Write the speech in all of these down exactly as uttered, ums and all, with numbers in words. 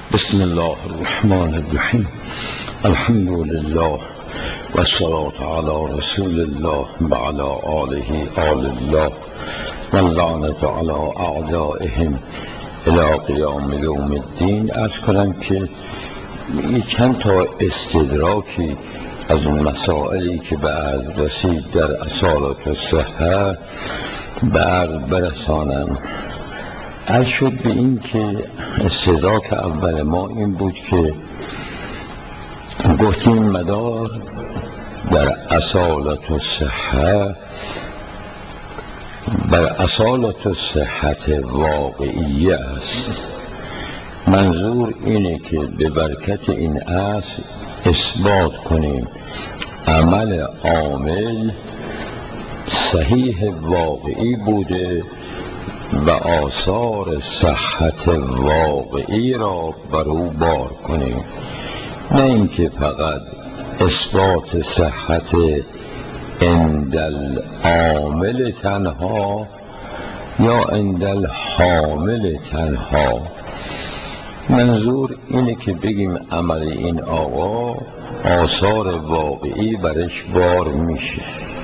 بسم الله الرحمن الرحیم. الحمد لله و الصلاة علی رسول الله و علی آله آل الله و اللعنة علی اعدائهم الی قیام یوم الدین. عرض کنم که چند تا استدراکی از مسائلی که به عرض رسید در اصالت الصحه به عرض برسانم. عرض شد به این که استدراک اول ما این بود که گفتیم مدار در اصالت الصحه بر اصالت الصحت واقعیه است. منظور اینه که به برکت این اصل اثبات کنیم عمل عامل صحیح واقعی بوده و آثار صحت واقعی را بر او بار کنیم، نه اینکه فقط اثبات صحت عند العامل تنها یا عند الحامل تنها. منظور اینه که بگیم عمل این آقا آثار واقعی برش بار میشه.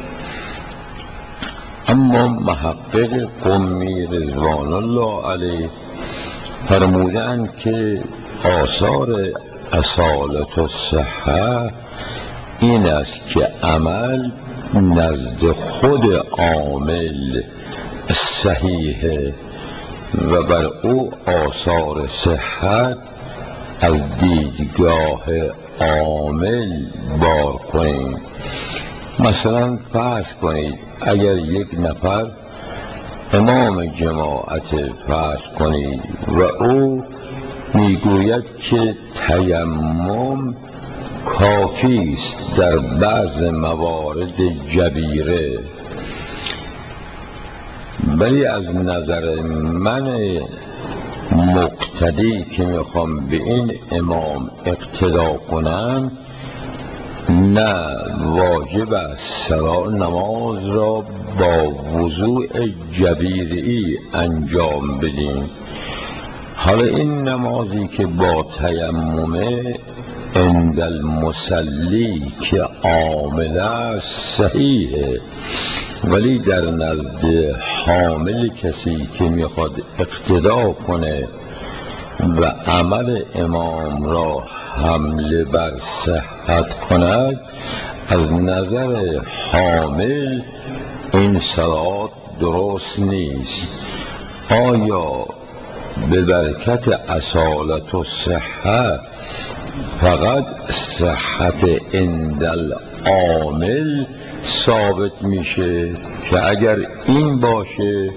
اما محقق قمی رضوان الله علیه فرمودند که آثار اصالت الصحه این است که عمل نزد خود عامل صحیحه و بر او آثار صحت از دیدگاه عامل بار کنیم. مثلا فرض کنید اگر یک نفر امام جماعت فرض کنید و او میگوید که تیمم کافی است در بعض موارد جبیره، ولی از نظر من مقتدی که میخوام به این امام اقتدا کنم نه، واجب است صلاة نماز را با وضوع جبیری انجام بدیم. حالا این نمازی که با تیممه عند المصلی که عامل است صحیحه، ولی در نزد حامل کسی که میخواد اقتدا کنه و عمل امام را حمله بر صحت کند، از نظر حامل این صلات درست نیست. آیا به برکت اصالت الصحه فقط صحت عند العامل ثابت میشه که اگر این باشه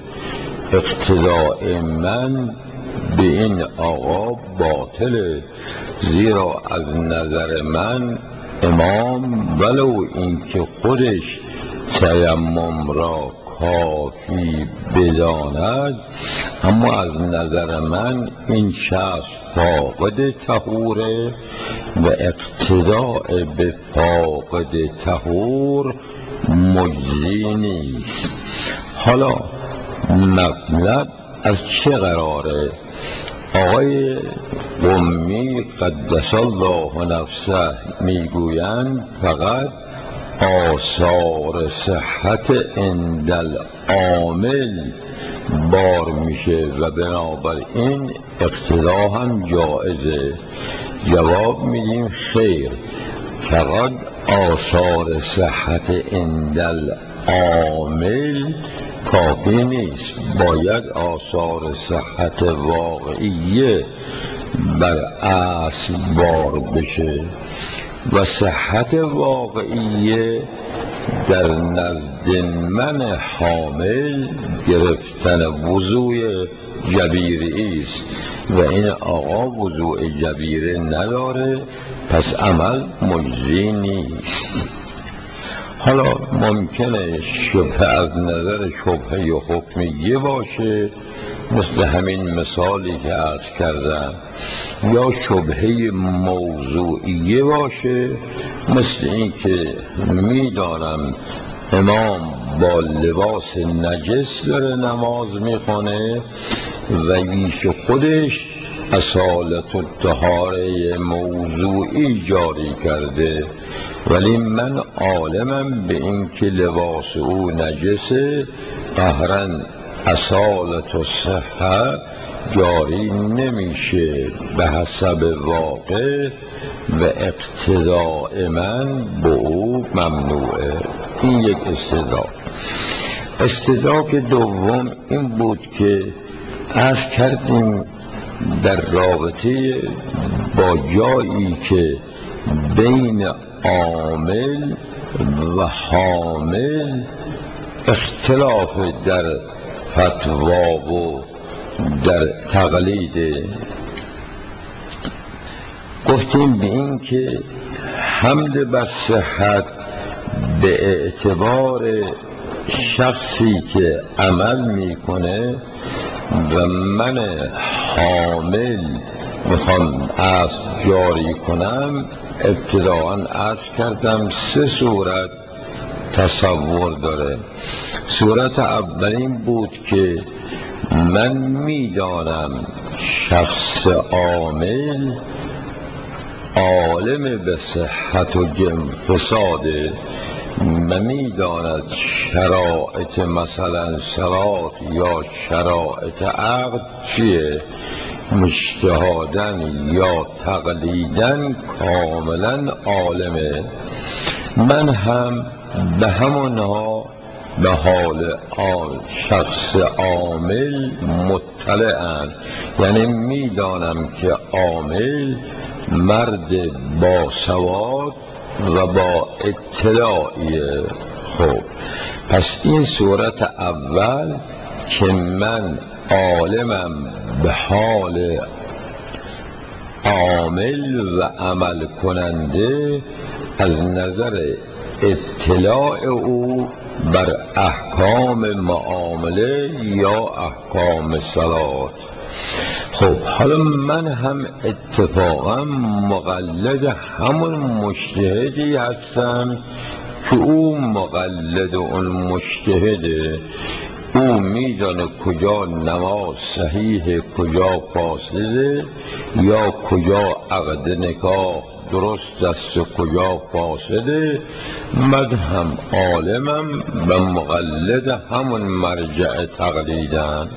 اقتداء من به این آقا باطله، زیرا از نظر من امام ولو اینکه خودش تیمم را کافی بداند، اما از نظر من این شخص فاقد طهوره و اقتداء به فاقد طهور مجزی نیست. حالا مطلب از چه قراره؟ آقای قمی قدس الله نفسه میگویند فقط آثار صحت عند العامل بار میشه و بنابراین اقتدا هم جایزه. جواب میدیم خیر، فقط آثار صحت عند العامل کافی نیست، باید آثار صحت واقعیه بر اصل بار بشه و صحت واقعیه در نزد من حامل گرفتن وضوع جبیری است و این آقا وضوع جبیره نداره، پس عمل مجزی نیست. حالا ممکنه شبه از نظر شبهه و حکمیه باشه، مثل همین مثالی که عرض کردم، یا شبهه موضوعیه باشه، مثل این که میدانم امام با لباس نجس داره نماز میخونه و ایش خودش اصالت الطهاره موضوعی جاری کرده، ولی من عالمم به این که لباس او نجسه، قهرا اصالت و صحه جاری نمیشه به حسب واقع و اقتداء من به او ممنوعه. این یک استدراک. استدراک دوم این بود که عرض کردیم در رابطه با جایی که بین عامل و حامل اختلاف در فتوا و در تقلید، گفتیم به این که حمل بر صحت به اعتبار شخصی که عمل میکنه و من حامل میخوام اسب جاری کنم، ابتداءً عرض کردم سه صورت تصور داره. صورت اولین بود که من میدانم شخص عامل عالم به صحت و فساده و میداند شرایط مثلا صلات یا شرایط عقد چیه، اجتهادن یا تقلیدن کاملا عالمه. من هم به همونها به حال آن شخص عامل مطلعم، یعنی میدانم که عامل مرد با سواد و با اطلاعیه. خب پس این صورت اول که من عالمم به حال عامل و عمل کننده از نظر اطلاع او بر احکام معامله یا احکام صلات. خب حالا من هم اتفاقا مقلد همون مجتهدی هستم که او مقلد اون مجتهده. او میدانه کجا نماز صحیح، کجا فاسده، یا کجا عقد نکاح درست است و کجا فاسده. من هم عالمم و مقلد همون مرجع تقلیدم.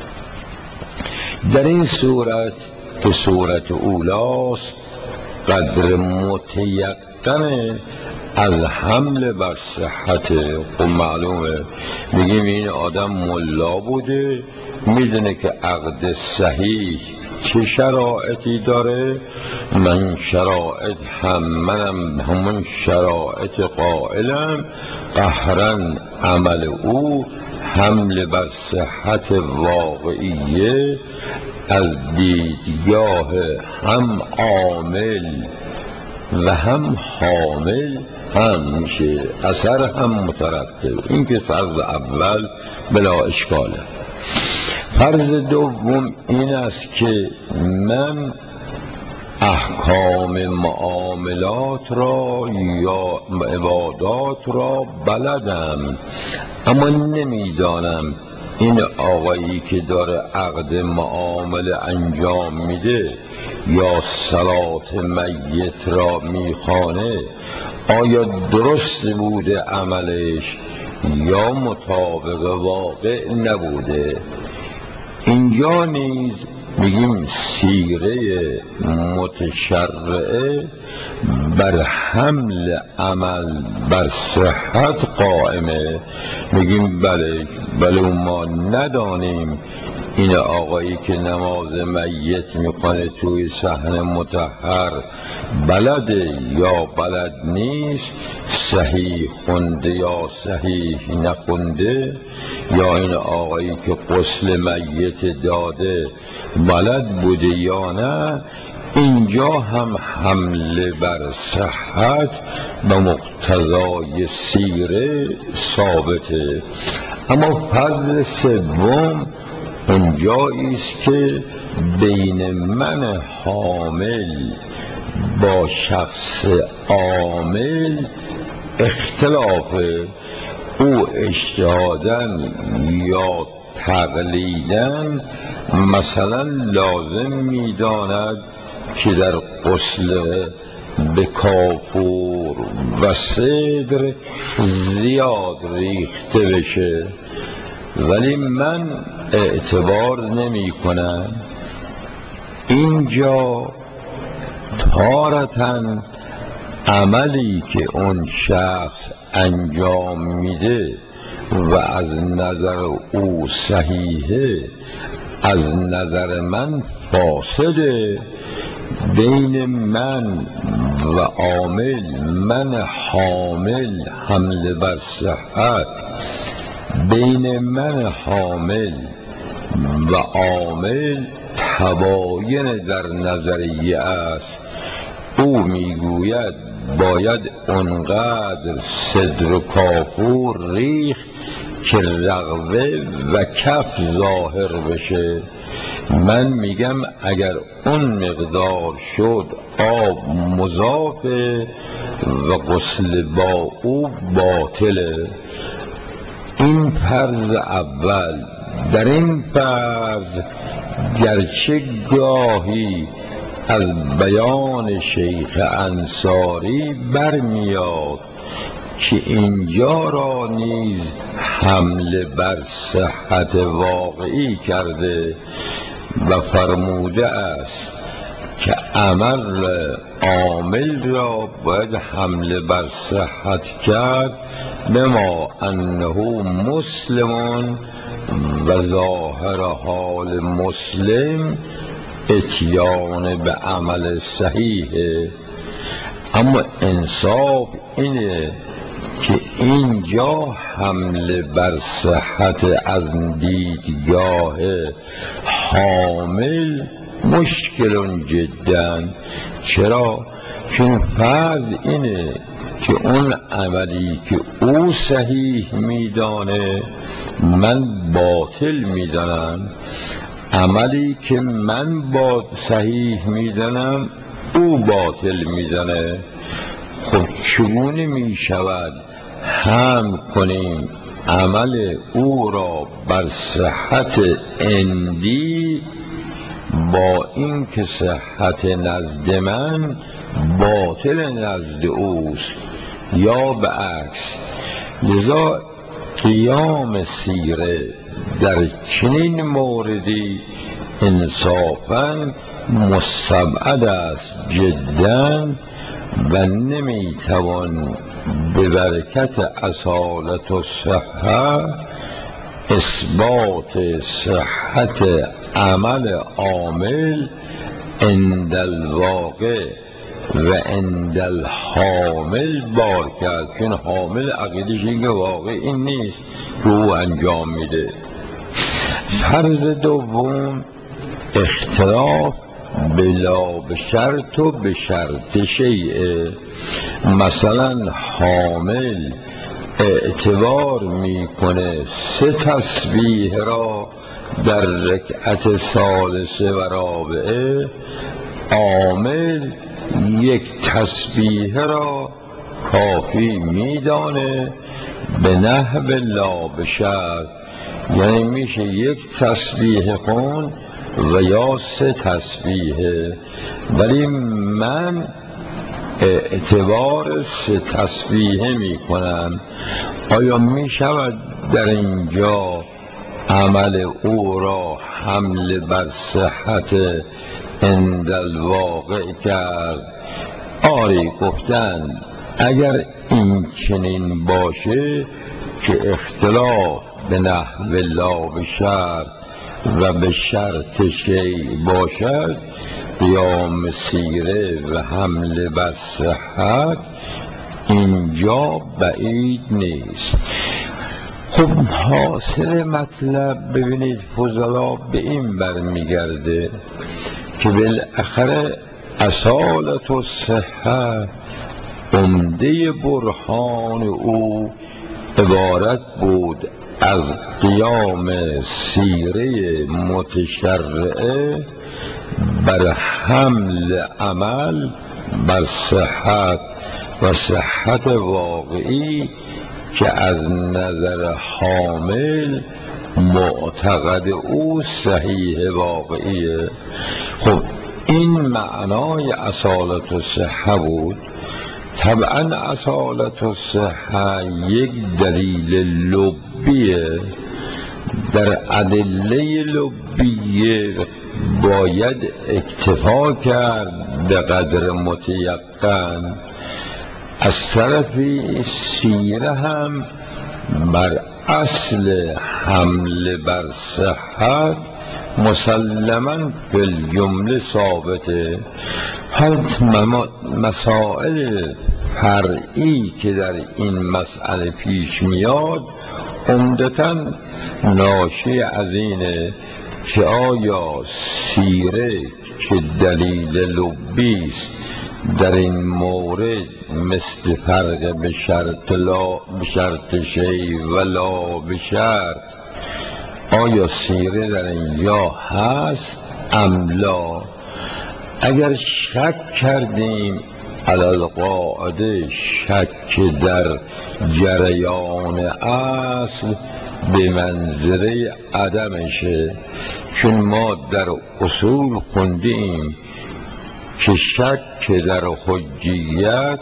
در این صورت که صورت اولاست قدر متیقن الحمل بر صحت. خب معلومه میگیم این آدم ملا بوده، میدونه که عقد صحیح چه شرایطی داره، من شرایط هم منم همون شرایط قائلم، قهرا عمل او حمل بر صحت واقعیه از دیدگاه هم عامل و هم حامل هم میشه، اثر هم مترتب. این که فرض اول بلا اشکاله. فرض دوم این است که من احکام معاملات را یا عبادات را بلدم، اما نمیدانم این آقایی که داره عقد معامله انجام میده یا صلات میت را میخوانه آیا درست بوده عملش یا مطابق واقع نبوده. اینجا نیز میگیم سیره متشرعه بر حمل عمل بر صحت قائمه. میگیم بله بله ما ندانیم این آقایی که نماز میت میکنه توی صحن مطهر بلده یا بلد نیست، صحیح خونده یا صحیح نخونده، یا این آقایی که غسل میت داده بلد بوده یا نه. اینجا هم حمله بر صحت به مقتضای سیره ثابته. اما فرض سوم اونجایی است که بین من حامل با شخص عامل اختلاف او اجتهادن یا تقلیدن مثلا لازم میداند که در غسل به کافور و سدر زیاد ریخته بشه، ولی من اعتبار نمی کنم. اینجا تارتاً عملی که اون شخص انجام میده و از نظر او صحیحه از نظر من فاسده، بین من و عامل، من حامل حمل بر صحت، بین من حامل و عامل تباین در نظریه است. او میگوید باید اونقدر صدر و کافور ریخت که رغوه و کف ظاهر بشه. من میگم اگر اون مقدار شد آب مضافه و غسل با او باطله. این فرض اول. در این فرض گرچه گاهی از بیان شیخ انصاری برمیاد که اینجا را نیز حمله بر صحت واقعی کرده و فرموده است که عمل عامل را باید حمله بر صحت کرد، بما انه مسلم و ظاهر حال مسلم اتیان به عمل صحیحه. اما انصاف اینه که اینجا حمله بر صحت از دیدگاه حامل مشکل جدا. چرا؟ چون فرض اینه که اون عملی که او صحیح میدانه من باطل میدانم، عملی که من با صحیح میدانم او باطل میدانه. خب چگونه میشود هم کنیم عمل او را بر صحت عندی با این که صحت نزد من باطل نزد اوست، یا به عکس؟ لذا قیام سیره در چنین موردی انصافاً مستبعد است جداً و نمیتوان به برکت اصالت و صحت اثبات صحت عمل عامل عند الواقع و عند الحامل بار کرد. چون حامل عقیدش این که واقع این نیست که او انجام میده. فرض دوم اختلاف بلا به شرط و به شرط شیعه. مثلا حامل اعتبار میکنه سه تسبیح را در رکعت ثالثه و رابعه، عامل یک تسبیح را کافی میدانه به نحو لا به شرط. یعنی میشه یک تسبیح خون و یا سه تسبیحه، ولی من اعتبار سه تسبیحه می کنم. آیا می شود در اینجا عمل او را حمل بر صحت عند الواقع کرد؟ آری، گفتند اگر این چنین باشه که اختلاف به نحو لا به شرط و به شرط شیء باشد، قیام سیره و حمله بر صحت اینجا بعید نیست. خب حاصل مطلب ببینید فضلا به این برمیگرده که بالاخره اصالت و صحت عمده برهان او عبارت بود از قیام سیره متشرعه بر حمل عمل بر صحت و صحت واقعی که از نظر حامل معتقد او صحیح واقعیه. خب این معنای اصالت الصحه بود. طبعا اصالت الصحه یک دلیل لبیه. در ادله لبیه باید اکتفا کرد به قدر متیقن. از طرفی سیره هم بر اصل حمل بر صحت مسلما فی الجمله ثابته. حال مسائل فرعی که در این مسئله پیش میاد عمدتاً ناشی از اینه که آیا سیره که دلیل لبی است در این مورد مثل فرق به شرط لا به شرط شی و لا به شرط، آیا سیره در اینجا هست ام لا؟ اگر شک کردیم علی القاعده شک در جریان اصل به منظره عدمشه، چون ما در اصول خوندیم که شک در حجیت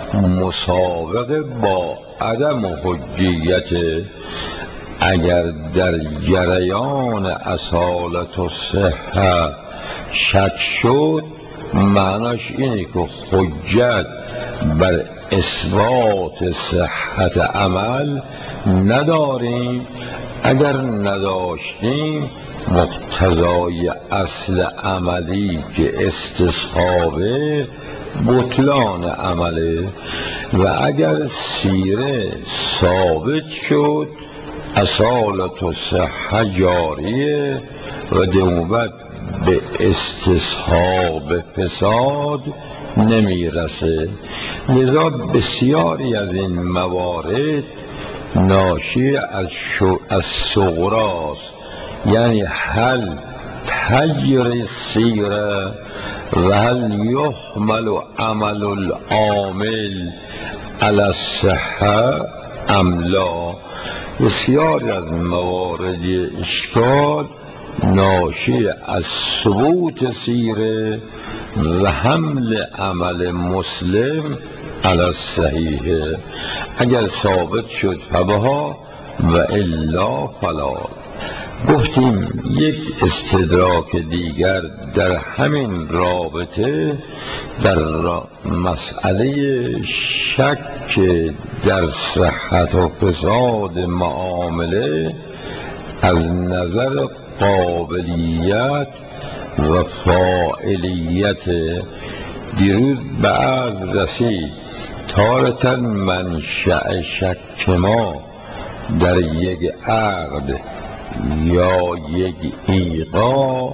مساوق با عدم حجیت. اگر در جریان اصالت الصحه شک شد معناش اینه که حجت بر اثبات صحت عمل نداریم. اگر نداشتیم مقتضای اصل عملی که استصحابه بطلان عمله. و اگر سیره ثابت شد اصالت الصحه جاریه و دوبت به استصحاب فساد نمیرسه. لذا بسیاری از این موارد ناشی از, از صغراست، یعنی هل تجری سیره و هل یحمل عمل العامل علی الصحه ام لا. بسیاری از موارد اشکال ناشی از ثبوت سیره و حمل عمل مسلم علی الصحیح. اگر ثابت شد فبها و الا فلا. گفتیم یک استدراک دیگر در همین رابطه در مسئله شک در صحت و فساد معامله از نظر قابلیت و فاعلیت. دیروز به عرض رسید تارتاً منشأ شک ما در یک عقد یا یک ایقاع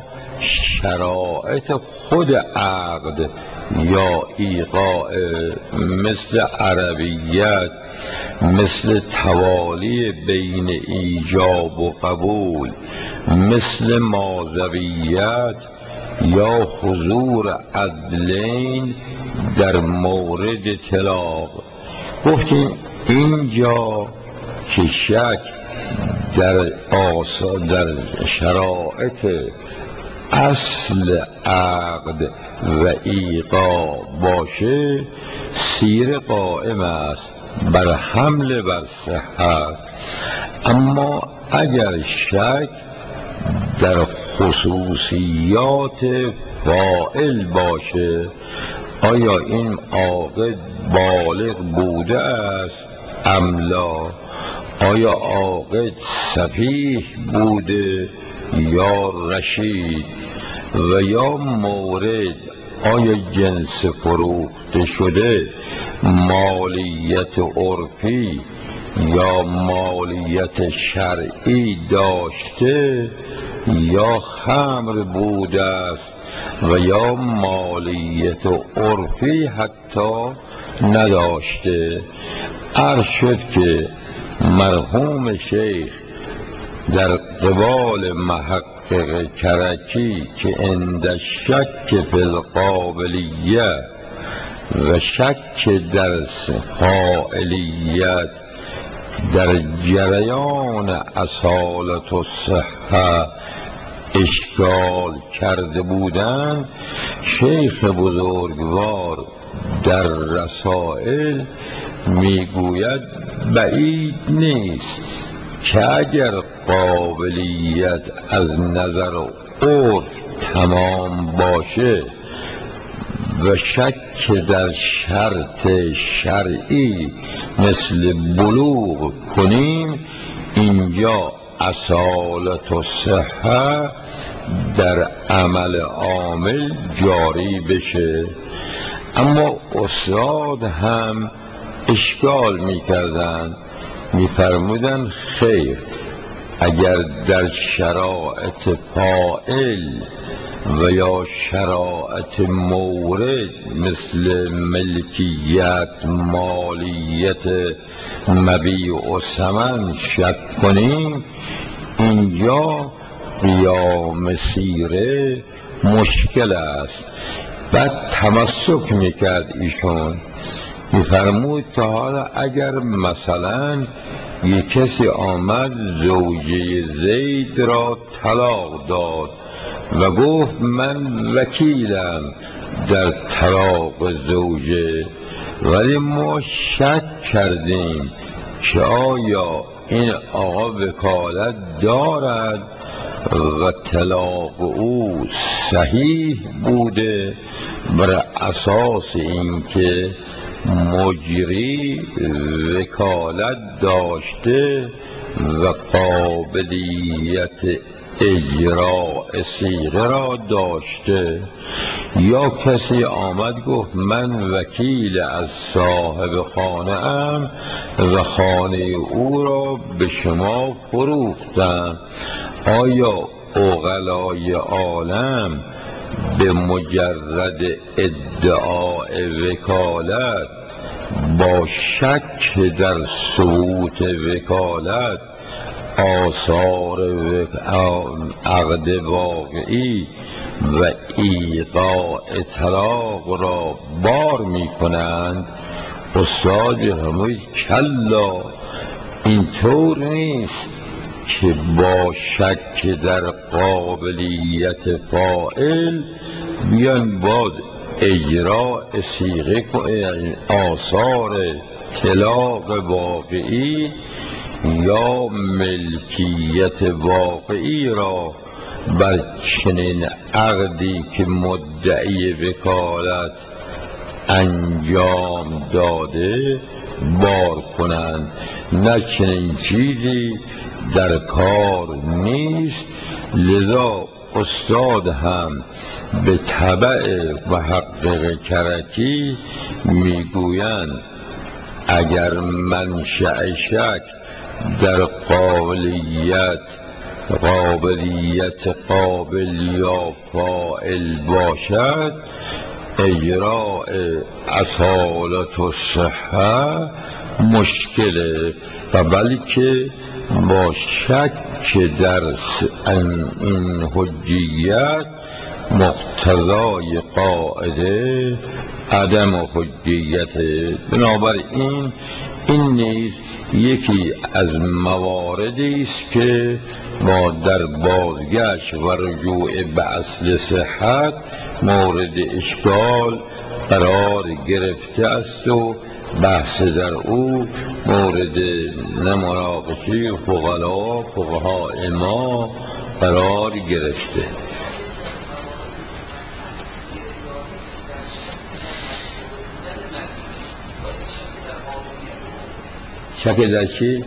شرایط خود عقد یا ایقاع، مثل عربیت، مثل توالی بین ایجاب و قبول، مثل ماذویت یا حضور عدلین در مورد طلاق. گفتیم اینجا که شک در آسا در شرایط اصل عقد و ایقاع باشه سیر قائم است بر حمل بر صحت. اما اگر شک در خصوصیات فاعل باشه، آیا این عاقد بالغ بوده است ام لا، آیا عاقد سفیه بوده یا رشید، و یا مورد آیا جنس فروخته شده مالیت عرفی یا مالیت شرعی داشته یا خمر بوده است و یا مالیت عرفی حتی نداشته. عرض شد که مرحوم شیخ در قبال محقق کرکی که عند شک فی القابلیه و شک در فاعلیت در جریان اصالت و صحه اشکال کرده بودند، شیخ بزرگوار در رسائل میگوید بعید نیست که اگر قابلیت از نظر و عرف تمام باشه و شک در شرط شرعی مثل بلوغ کنیم، اینجا اصالت و صحه در عمل عامل جاری بشه. اما استاد هم اشکال میکردن، میفرمودن خیر، اگر در شرایط فاعل و یا شرایط مورد مثل ملکیت، مالیت، مبیع و ثمن شک کنیم، اینجا قیام سیره مشکل است. بعد تمسک میکرد ایشون، میفرمود که حالا اگر مثلا یک کسی آمد زوجه زید را طلاق داد و گفت من وکیلم در طلاق زوجه، ولی ما شک کردیم که آیا این آقا وکالت دارد و طلاق او صحیح بوده، بر اساس اینکه مجری وکالت داشته و قابلیت اجراء صیغه را داشته، یا کسی آمد گفت من وکیل از صاحب خانه ام و خانه او را به شما فروختم، آیا عقلای عالم به مجرد ادعای وکالت با شک در ثبوت وکالت آثار عقد واقعی و ایقاع طلاق را بار می کنند؟ استاد فرمود کلا، اینطور نیست که با شک در قابلیت فاعل بیان باز اجراء صیغه آثار طلاق واقعی یا ملکیت واقعی را بر چنین عقدی که مدعی وکالت انجام داده بار کنند. نه چنین چیزی در کار نیست. لذا استاد هم به تبع محقق کرکی میگویند اگر منشأ شک در قابلیت قابلیت قابل یا فاعل باشد، اجراء اصالت و صحه مشکله، و بلکه با شک در این حجیت مقتضای قاعده عدم حجیت. بنابراین این نیز یکی از مواردی است که ما در بازگشت و رجوع به اصل صحت مورد اشکال قرار گرفته است و بحث در او مورد مناقشه فقها فقهای ما قرار گرفته. شک در چی؟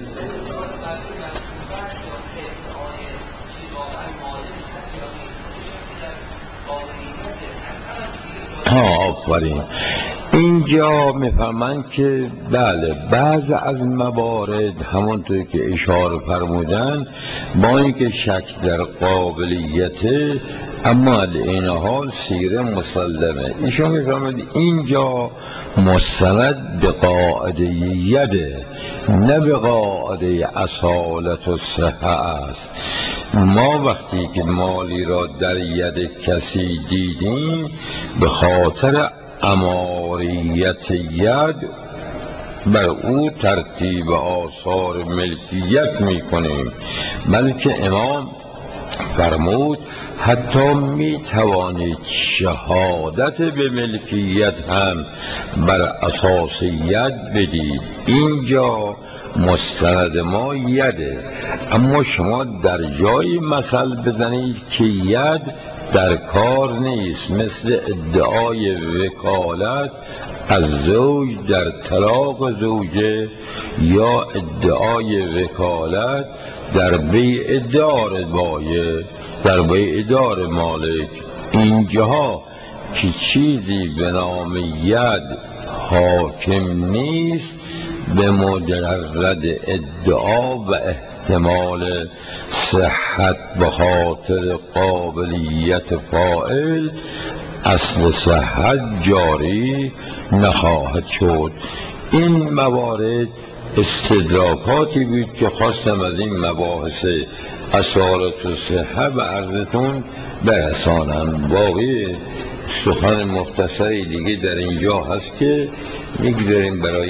ها آفرین. اینجا میفهمند که بله بعض از موارد همونطور که اشاره فرمودن با اینکه شک در قابلیت، اما این حال سیره مسلمه. ایشون میفهمند اینجا مستند به قاعده یده، نه به قاعده اصالت و صحه است. ما وقتی که مالی را در ید کسی دیدیم به خاطر اماریت ید بر او ترتیب آثار ملکیت می کنیم، بلکه امام فرمود حتی می توانید شهادت به ملکیت هم بر اساس ید بدید. اینجا مستند ما یده، اما شما در جای مثل بزنید که ید در کار نیست، مثل ادعای وکالت از زوج در طلاق زوجه یا ادعای وکالت در بیع دار بایع، در بیع دار مالک. اینجاها که چیزی به نام ید حاکم نیست، به مجرد ادعا و احتمال صحت به خاطر قابلیت فاعل اصل صحت جاری نخواهد شد. این موارد استدراکاتی بود که خواستم از این مباحث اصالت و صحه به عرضتون برسانم. باقی سخن مختصری دیگه در اینجا هست که میگذاریم برای